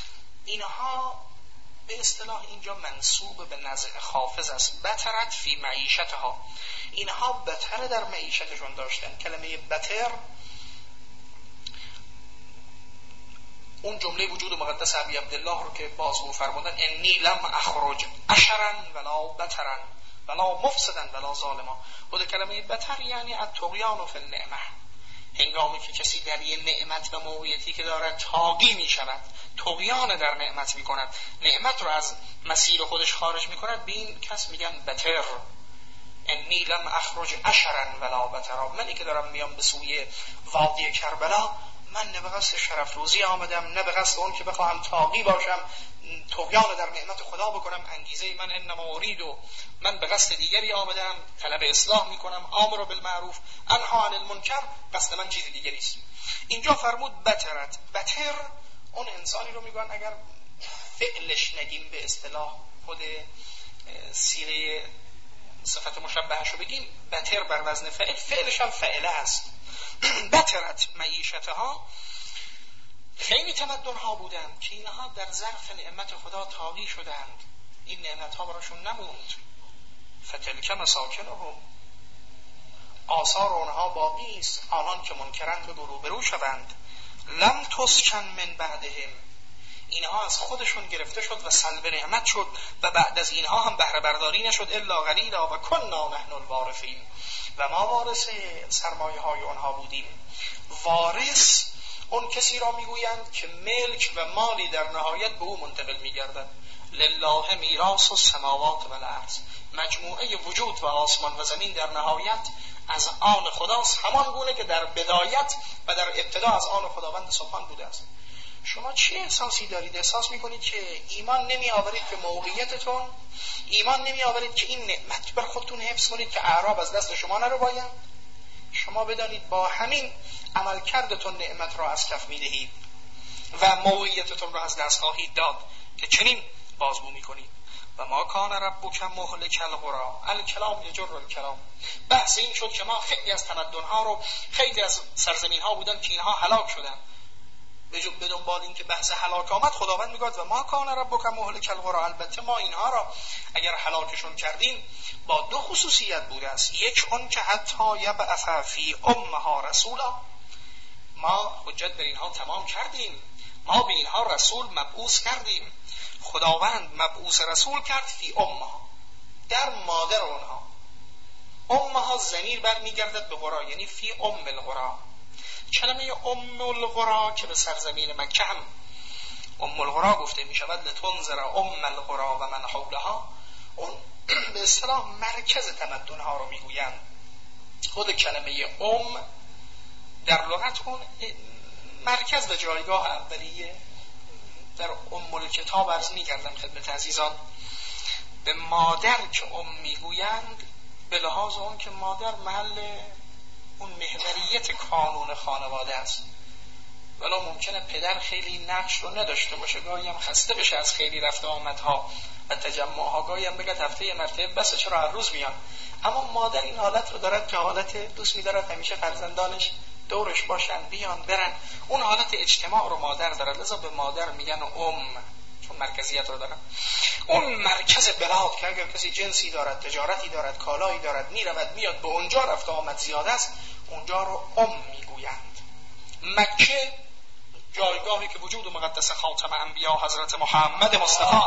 اینها به اصطلاح اینجا منسوب به نزع خافض است. بطرت فی معیشتها، اینها بطر در معیشتشون داشتن. کلمه بطر اون جمله وجود مقدس ابی عبدالله رو که بازگو فرمودن انی لم اخرج اشرا ولا بطرا ولا مفسدا ولا ظالما. خود کلمه بطر یعنی الطغیان فی النعمه. هنگامی که کسی در یه نعمت و موقعیتی که دارد طاغی می شود، طغیان در نعمت می کند، نعمت رو از مسیر خودش خارج می کند، به این کس میگن بطر. انی لم اخرج اشرا ولا بطرا. منی که دارم میام به سوی وادی کربلا، من نه به قصد شرف روزی آمدم نه به قصد اون که بخواهم طاغی باشم، طغیان در نعمت خدا بکنم. انگیزه من انما ارید، و من به قصد دیگری آمدم، طلب اصلاح میکنم، امر بالمعروف انها عن المنکر، قصد من چیز دیگری است. اینجا فرمود بطرت. بطر اون انسانی رو میگن اگر فعلش نگیم به اصطلاح خود سیغه صفت مشبهش رو بگیم، بطر بر وزن فعل، فعلش هم فعله است. بطرت معیشتها، خیلی تمدن ها بودند که اینها در ظرف نعمت خدا طاغی شدند، این نعمت ها براشون نموند. فتلک مساکنهم، آثار اونها باقی است، آنان که منکرند به روبرو شوند. لم تسکن من بعدهم، اینها از خودشون گرفته شد و سلب نعمت شد و بعد از اینها هم بهره برداری نشد الا قلیلا و کنا نحن الوارثین، و ما وارث سرمایه های آنها بودیم. وارث اون کسی را میگویند که ملک و مالی در نهایت به او منتقل میگردد. لله میراث السماوات و الارض، مجموعه وجود و آسمان و زمین در نهایت از آن خداست، همان گونه که در بدایت و در ابتدا از آن خداوند سبحان بوده است. شما چه احساسی دارید؟ احساس میکنید که ایمان نمی آورید که موقعیتتون، ایمان نمی آورید که این نعمت بر خودتون حفظ کنید که اعراب از دست شما نرو باید؟ شما بدانید با همین عمل کردتون نعمت را از کف میدهید و موقعیتتون را از دست خواهید داد که چنین بازگو میکنید. و ما کان ربک مهلک القری الکلام یجر الکلام. بحث این شد که ما خیلی از تمدن‌ها رو، خیلی از سرزمین‌ها بودن که اینها هلاک شدن. به دنبال این که بحث هلاک آمد، خداوند میگوید و ما کان ربک مهلک القری، البته ما اینها را اگر هلاکشون کردیم با دو خصوصیت بوده است. یک اون که حتی یبعث فی امها رسولا، ما حجت بر اینها تمام کردیم، ما به اینها رسول مبعوث کردیم. خداوند مبعوث رسول کرد فی امها، در مادر اونها. امها ضمیر برمیگردد به قری، یعنی فی ام القری. کلمه ام القری که به سرزمین مکه هم ام القری گفته می شود، لتنذر ام القری و من حولها، اون به اصطلاح مرکز تمدن ها رو میگویند. خود کلمه ام در لغت اون مرکز و جایگاه اولیه. در ام الکتاب عرض می کردم خدمت عزیزان، به مادر که ام میگویند به لحاظ اون که مادر محل اون محوریت کانون خانواده است. ولی ممکنه پدر خیلی نقش رو نداشته باشه، گاهی هم خسته بشه از خیلی رفته آمدها و تجمعها، گاهی هم بگه هفته یه مرتبه بس چرا هر روز میان. اما مادر این حالت رو دارد که حالت دوست می‌دارد همیشه فرزندانش دورش باشن، بیان برن. اون حالت اجتماع رو مادر دارد، لذا به مادر میگن ام، چون مرکزیت رو دارن. اون مرکز بلاد که اگر کسی جنسی دارد، تجارتی دارد، کالایی دارد، میرود میاد، به اونجا رفته آمد زیاد است، اونجا رو ام میگویند. مکه جایگاهی که وجود مقدس خاتم انبیا حضرت محمد مصطفی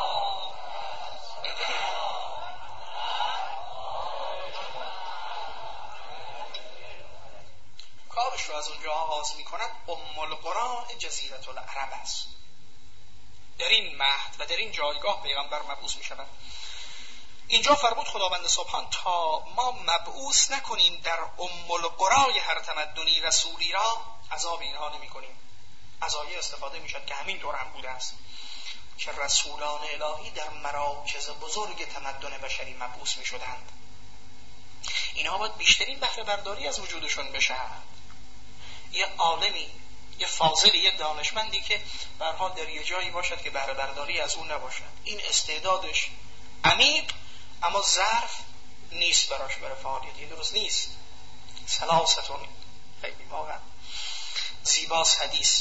کارش رو از اونجا آغاز میکند، ام القری جزیره العرب است. در این مهد و در این جایگاه پیغمبر مبعوث میشود. اینجا فرمود خداوند سبحان تا ما مبعوث نکنیم در ام القری هر تمدنی رسولی را، عذاب اینها نمی کنیم. از آیه استفاده میشد که همین طور هم بوده است که رسولان الهی در مراکز بزرگ تمدن بشری مبعوث میشدند. اینها باید بیشترین بهره برداری از وجودشون بشه. یه عالمی، یه فاضلی، یه دانشمندی که به هر حال در یه جایی باشد که بهره برداری از اون نباشد، این استعدادش عمیق اما ظرف نیست براش برای فعالیتی، درست نیست. سلاستون، خیلی واقعا زیباست حدیث،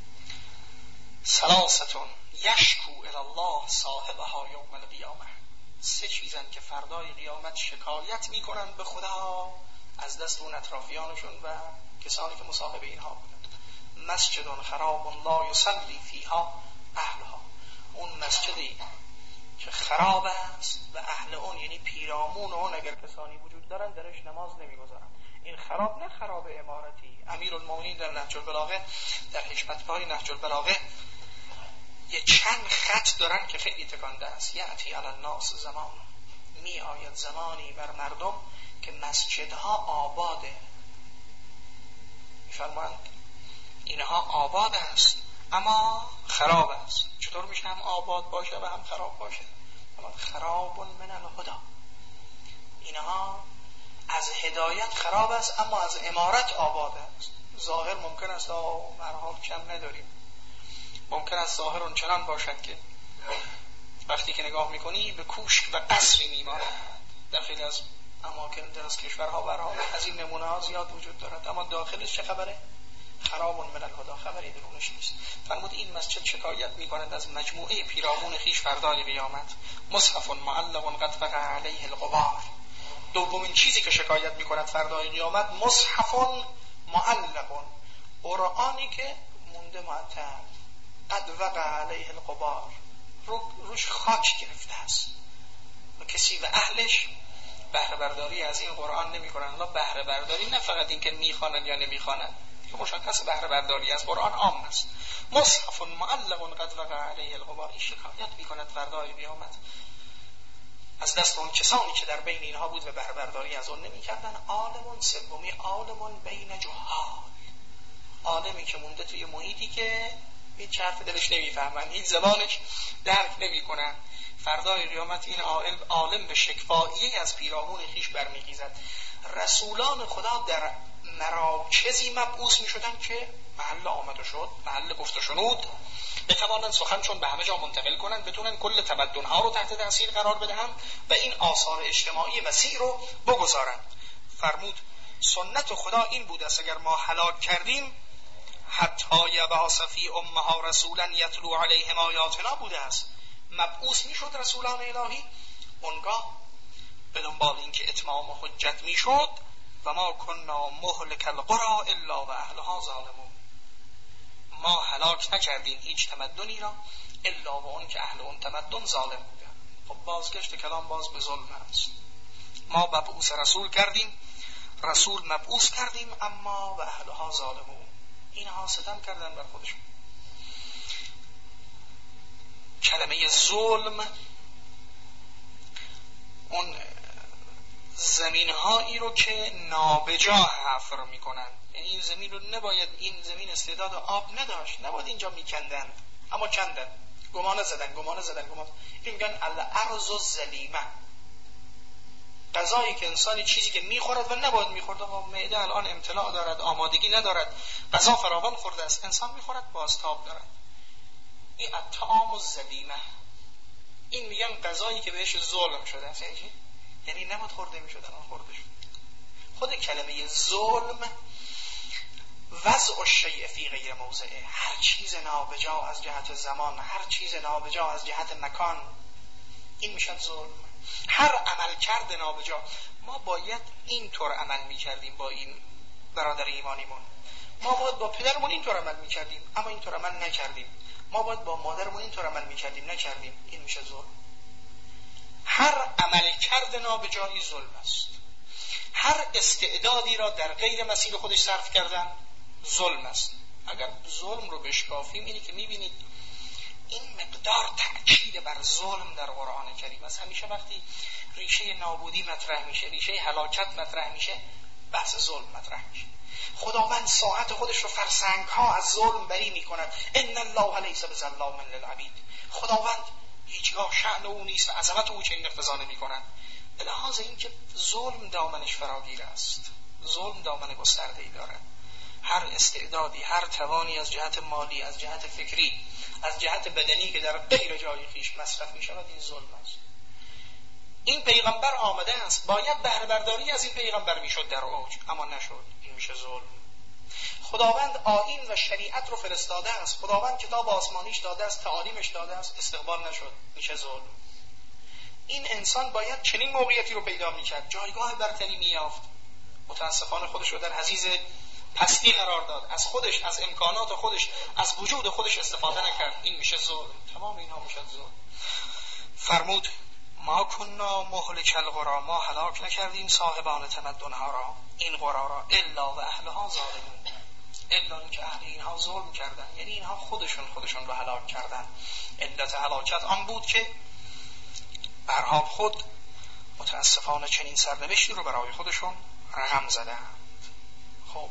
سلاستون یشکو الالله صاحبها یوم القیامه، سه چیزن که فردای قیامت شکایت میکنن به خدا از دست اون اطرافیانشون و کسانی که مصاحب اینها بودند. مسجد خراب لا یصلی فیها اهلها، اون مسجدی که خراب است و اهل اون یعنی پیرامون اون اگر کسانی وجود دارن درش نماز نمیگذارن. این خراب نه خراب عمارتی. امیرالمومنین در نهج البلاغه، در حکمت پای نهج البلاغه یه چند خط دارن که خیلی تکانده است. یأتی علی الناس زمان، می آید زمانی بر مردم که مسجدها آباده. میفرمایند اینها آباد است اما خراب است. چطور میشه هم آباد باشه و هم خراب باشه؟ خراب من الهدی، اینها از هدایت خراب است اما از امارت آباد است. ظاهر ممکن است هر حال کم نداریم، ممکن است ظاهر اون چنان باشد که وقتی که نگاه میکنی به کوشک و قصری میماند. در خیلی از اماکن در از کشورها برها از این نمونه ها زیاد وجود دارد، اما داخلش چه خبره؟ خراب من الهدی، خبری درونش نیست. فرمود این مسجد شکایت میکند از مجموعه پیرامون خیش فردای قیامت. مصحف معلق قد وقع علیه الغبار، دومین چیزی که شکایت میکند فردای قیامت مصحف معلق، قرآنی که مونده معطل، قد وقع علیه الغبار، رو روش خاک گرفته است و کسی و اهلش بهره برداری از این قرآن نمیکنن. الله بهره برداری نه فقط این که میخوانن یا نمیخوانن، که مشخص بهره برداری از قرآن عام است. مصحف معلق قد وقع علیه الغبار، این شکایت میکند فردای قیامت از دست اون کسانی که در بین اینها بود و بهره برداری از اون نمیکردن. عالمون سومی، عالمون بین جهال، عالمی که مونده توی محیطی که هیچ حرف دلش نمیفهمن، هیچ زبانش درک نمیکنن. فردای قیامت این عالم عالم به شکفایی از پیرامون خیش برمیخیزد. رسولان خدا در مراکزی مبعوث میشدن که محل آمد و شد، محل گفت و شنود، بتوانند سخنشون به همه جا منتقل کنند، بتونن کل تمدن‌ها رو تحت تاثیر قرار بدهند و این آثار اجتماعی وسیع رو بگذارند. فرمود سنت خدا این بود است اگر ما هلاک کردیم حتی یبعث فی امها رسولا یتلو علیهم آیاتنا بوده است. مبعوث میشد رسولان الهی، اونگاه به دنبال این که اتمام حجت میشد و ما کنا مهلک القری الا و اهلها ظالمون. ما هلاک نکردیم هیچ تمدنی را الا و اون که اهل اون تمدن ظالم بودن. خب بازگشت کلام باز به ظلم است. ما مبعوث رسول کردیم، رسول مبعوث کردیم، اما و اهلها ظالمون. اینها ستم کردن بر خودشون. کلمه ظلم اون زمین هایی رو که نابجا حفر میکنن، یعنی این زمین رو نباید، این زمین استعداد آب نداشت، نباید اینجا میکندند، اما کندن، گمانه زدن گمانه زدن گمانه. این میگن الارض الظلیمه، غذایی که انسانی چیزی که میخورد و نباید میخورد، اما معده الان امتلاع دارد، آمادگی ندارد، غذا فراوان خورده است، انسان میخورد بازتاب دارد. این الطعام الظلیمه، این میگن غذایی که بهش ظلم شده است، یعنی یعنی نباید خورده میشد الان خورده شد. خود کلمه ظلم وضع الشیء فی غیر موضعه، هر چیز نابجا از جهت زمان، هر چیز نابجا از جهت مکان، این میشد ظلم. هر عمل کرد نابجا. ما باید اینطور عمل میکردیم با این برادر ایمانیمون، ما باید با پدرمون اینطور عمل میکردیم اما اینطور عمل نکردیم، ما باید با مادرمون اینطور عمل میکردیم نکردیم، این میشه ظلم. هر عمل کرد نابجایی ظلم است. هر استعدادی را در غیر مسیر خودش صرف کردن ظلم است. اگر ظلم رو بشکافیم اینی که میبینید این مقدار تأکید بر ظلم در قرآن کریم است. همیشه وقتی ریشه نابودی مطرح میشه، ریشه هلاکت مطرح میشه، بحث ظلم مطرح میشه. خداوند ساعت خودش رو فرسنگ ها از ظلم بری میکند. ان الله لیس بظلام للعبید. خداوند هیچگاه شأن او نیست و عظمت او چنین اقتضا نمی‌کند. به لحاظ اینکه ظلم دامنش فراگیر است، ظلم دامن گسترده‌ای دارد. هر استعدادی، هر توانی از جهت مالی، از جهت فکری، از جهت بدنی که در غیر جای خویش مصرف می‌شود، این ظلم است. این پیغمبر آمده است، باید بهره برداری از این پیغمبر میشد در اوج، اما نشد، این میشه ظلم. خداوند آیین و شریعت رو فرستاده است، خداوند کتاب آسمانیش داده است، تعالیمش داده است، استقبال نشد، میشه ظلم. این انسان باید چنین موقعیتی رو پیدا میکرد، جایگاه برتری مییافت، متاسفانه خودش رو در حضیض پستی قرار داد، از خودش، از امکانات خودش، از وجود خودش استفاده نکرد، این میشه ظلم. تمام اینها میشه ظلم. فرمود ما کنا مهلک القری، ما هلاک نکردیم صاحبان تمدنها را، این قرا را، الا و اهلها ظالمون، الا اینکه اهل اینها ظلم کردن، یعنی اینها خودشون خودشون رو هلاک کردن. علت هلاکت آن بود که برها خود متاسفانه چنین سرنوشتی رو برای خودشون رقم زدند. خب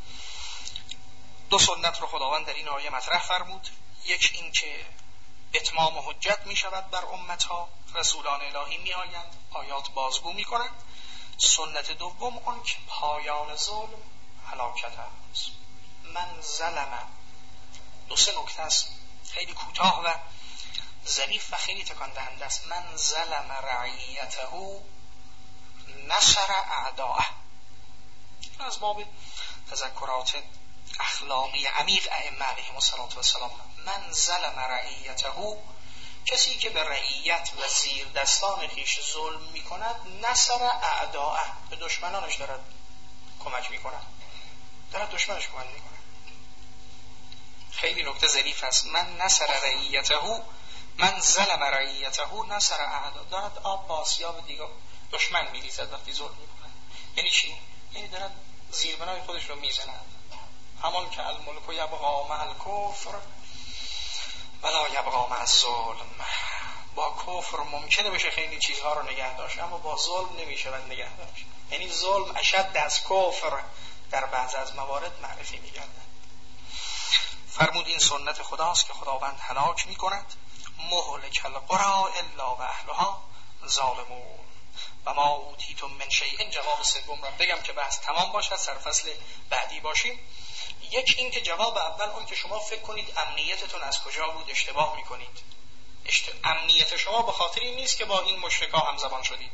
دو سنت رو خداوند در این آیه مطرح فرمود. یک این که اتمام حجت می شود بر امتها، رسولان الهی می آیند، آیات بازگو می کنند. سنت دوم اون که پایان ظلم هلاکت است. من ظلم، دو سه نکته است، خیلی کوتاه و ظریف و خیلی تکان دهنده است. من ظلم رعیته نصر اعداءه. از باب تذکرات اخلاقی عمیق ائمه علیهم السلام. من ظلم رعیته، کسی که به رعیت و زیر دستان خیش ظلم می کند، نصر اعداءه، به دشمنانش دارد کمک می کند، دارد دشمنش کمک می کند. خیلی نکته ظریف است. من نصر رعیته، من ظلم رعیته نصر اعداء، دارد آب با آسیاب دیگه دشمن می ریزد وقتی ظلم می کند. یعنی چی؟ یعنی دارد زیربنای خودش رو می زند. همان که الملک یبقا مع الکفر ولا یبقا مع الظلم. با کفر ممکنه بشه خیلی چیزها رو نگه داشت، اما با ظلم نمیشه نگه داشت. یعنی ظلم اشد از کفر در بعض از موارد معرفی میگردن. فرمود این سنت خداست که خداوند هلاک می کند. مهلک القری الا و اهلها ظالمون. و ما اوتیتم من شیء. جواب سوم را بگم که بحث تمام باشد، سرفصل بعدی باشیم. یک این که جواب اول اون که شما فکر کنید امنیتتون از کجا بود، اشتباه میکنید. اشت... امنیت شما به خاطر این نیست که با این مشرکا همزبان شدید.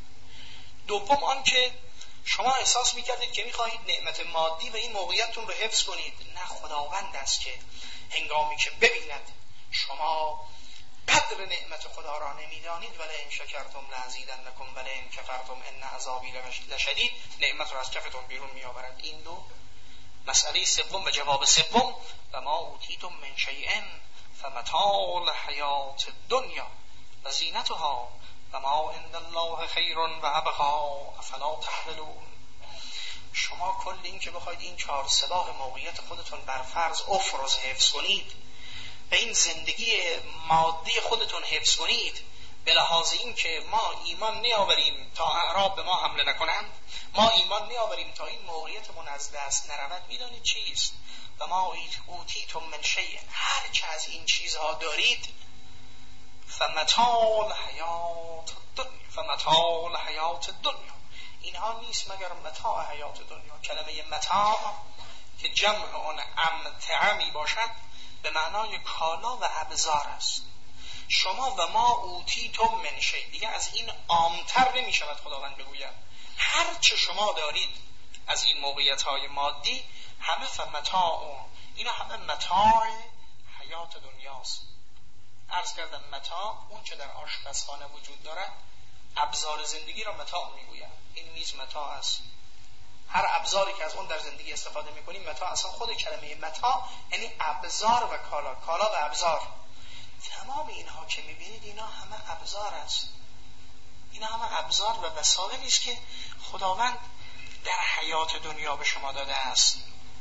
دوم آن که شما احساس میکردید که میخواهید نعمت مادی و این موقعیتتون رو حفظ کنید. نه، خداوند است که هنگامی که ببیند شما قدر نعمت خدا را نمیدانید، ولی ان شکرتم لازیدنکم ولی ان کفرتم ان عذابی لشدید، نعمت را از کفتون بیرون میآورد. این دو مسئله سوم و جواب سوم. و ما اوتیتم من شیء فمتاع الحیات الدنیا و زینتها و ما عند الله خیر و ابقی افلا تعقلون. شما کل این که بخواید این چهار سلاح موقعیت خودتون بر فرض افرز حفظ کنید و این زندگی مادی خودتون حفظ کنید، به لحاظ این که ما ایمان نیاوریم تا اعراب به ما حمله نکنند، ما ایمان نیاوریم تا این موقعیتمون از دست نرود، میدانید چیست؟ و ما اوتیتم من شیء، هر چه از این چیزها دارید، فمتاع الحیات الدنیا فمتاع الحیات الدنیا، اینها نیست مگر متاع حیات دنیا. کلمه متاع که جمع آن امتعه می باشد به معنای کالا و ابزار است. شما و ما اوتیتم من شیء، دیگه از این عامتر نمی شود خداوند بگوید. هر چه شما دارید از این موقعیت های مادی همه فمتاع، اینا همه متاع حیات دنیاست. عرض کردم متاع اون چه در آشپزخانه وجود دارد، ابزار زندگی را متاع میگوید. این نیز متاع است. هر ابزاری که از اون در زندگی استفاده میکنیم متاع. اصلا خود کلمه متاع یعنی ابزار و کالا، کالا و ابزار. تمام اینها که میبینید اینا همه ابزار است. اینا همه ابزار و وسایلی است که خداوند در حیات دنیا به شما داده است.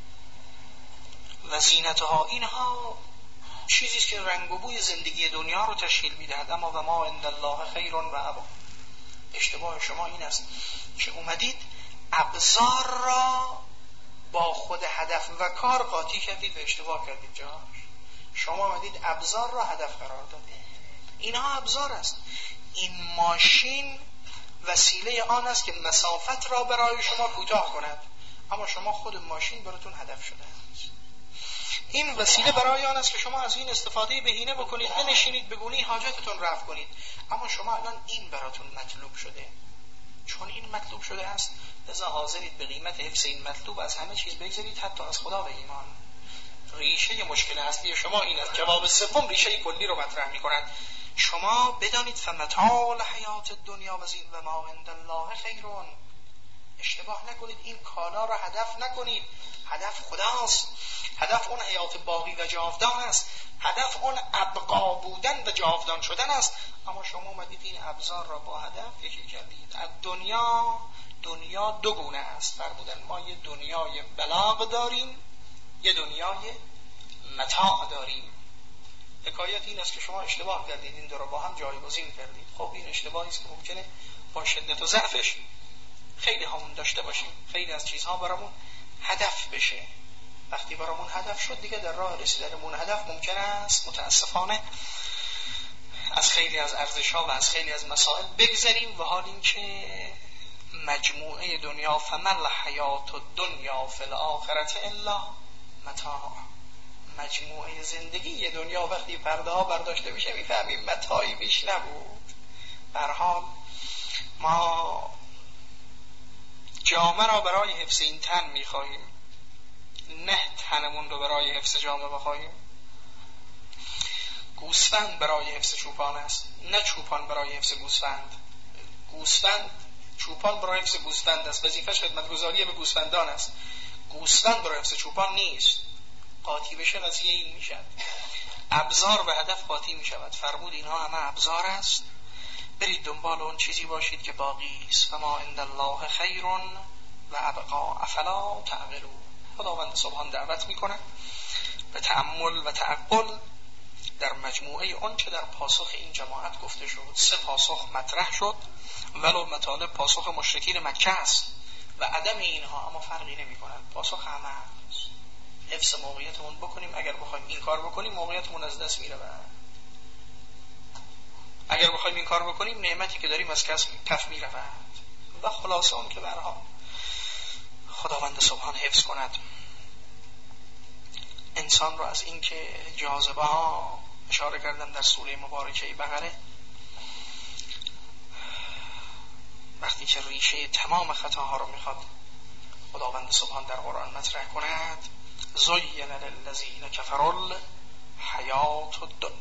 و زینتها، اینها چیزی است که رنگ و بوی زندگی دنیا رو تشکیل میدهد. اما و ما عند الله خیر و ابقی. اشتباه شما این است که اومدید ابزار را با خود هدف و کار قاطی کردید و اشتباه کردید جاش. شما اومدید ابزار را هدف قرار دادید. اینها ابزار است. این ماشین وسیله آن است که مسافت را برای شما کوتاه کند، اما شما خود ماشین براتون هدف شده است. این وسیله برای آن است که شما از این استفاده بهینه بکنید، بنشینید بگونی حاجتتون رفع کنید، اما شما الان این براتون مطلوب شده. چون این مطلوب شده است لذا حاضرید به قیمت حفظ این مطلوب از همه چیز بگذارید، حتی از خدا و ایمان. ریشه مشکل اصلی شما این است. جواب سوم ریشه کلی رو مطرح می‌کند. شما بدانید فمتاع الحیات الدنیا و زین و ما عند الله خیرون. اشتباه نکنید، این کالا را هدف نکنید. هدف خداست. هدف اون حیات باقی و جاودان است. هدف اون ابقا بودن و جاودان شدن است. اما شما اومدید این ابزار را با هدف یکی کردید. از دنیا دنیا دو گونه است. فرمودن ما یه دنیای بلاغ داریم، یه دنیای متاع داریم. حکایت این است که شما اشتباه کردید، این دو را با هم جایگزین کردید. خب این اشتباهی است که ممکنه با شدت و ضعفش خیلی همون داشته باشیم. خیلی از چیزها برامون هدف بشه. وقتی برامون هدف شد دیگه در راه رسیدنمون هدف ممکن است متاسفانه از خیلی از ارزش‌ها و از خیلی از مسائل بگذریم. و حال این که مجموعه دنیا فمل حیات الدنیا فی الاخرة الا متاع، مجموعه زندگی دنیا وقتی پرده ها برداشته میشه میفهمیم متاعی بیش نبود. به هر حال ما جامه را برای حفظ این تن میخواهیم، نه تنمون رو برای حفظ جامه بخواهیم. گوسفند برای حفظ چوپان است، نه چوپان برای حفظ گوسفند. گوسفند چوپان برای حفظ گوسفند است، وظیفه‌اش خدمتگزاری به گوسفندان است. گوسفند برای حفظ چوپان نیست. قاطی بشه قضیه این میشد. ابزار به هدف قاطی میشود. فرمود اینها همه ابزار است، برید دنبال اون چیزی باشید که باقی است. و ما عند الله خیر و ابقا افلا تعقلون. خداوند سبحان دعوت میکنه به تأمل و تعقل در مجموعه اون چه در پاسخ این جماعت گفته شد. سه پاسخ مطرح شد، ولو مطالب پاسخ مشرکین مکه است و عدم اینها اما فرقی نمی کنند. پاسخ همه است. حفظ موقعیتمون بکنیم. اگر بخوایم این کار بکنیم موقعیتمون از دست میره. اگر بخوایم این کار بکنیم نعمتی که داریم از کف می رود. و خلاصه اون که برها خداوند سبحان حفظ کند انسان رو از این که جاذبه ها اشاره کردم در سوره مبارکه بقره، وقتی که ریشه تمام خطاها رو میخواد خداوند سبحان در قرآن مطرح کند، زین للذین کفروا الحیات الدنیا،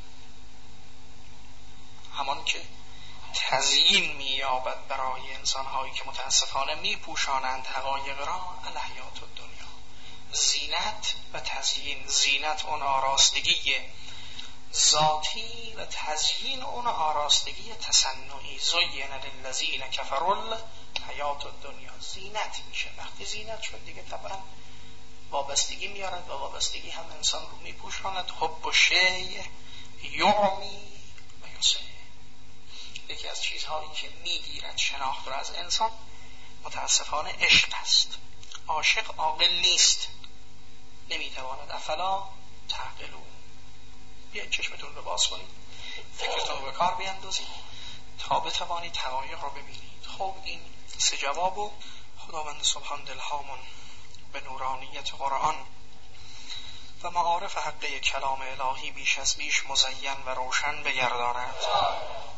همان که تزیین می‌یابد برای انسان‌هایی که متاسفانه می‌پوشانند حقایق را الحیات الدنیا. زینت و تزیین، زینت اون آراستگی ذاتی و تزیین اون آراستگی تصنعی. زین للذین کفروا الحیات الدنیا زینت میشه. وقتی زینت شد دیگه طبعا وابستگی میارد و وابستگی هم انسان رو میپوشاند. حب و شیء یعمی و یسع. یکی از چیزهایی که میگیرد شناخت را از انسان متاسفانه عشق است. عاشق عاقل نیست، نمیتواند. افلا تعقلون. بیاید چشمتون رو باز کنید، فکرتون رو به کار بیاندازید تا بتوانید حقایق رو ببینید. خب این سه جوابو خداوند سبحان دلهامون به نورانیت قرآن و معارف حقه کلام الهی بیش از بیش مزین و روشن بگرداند.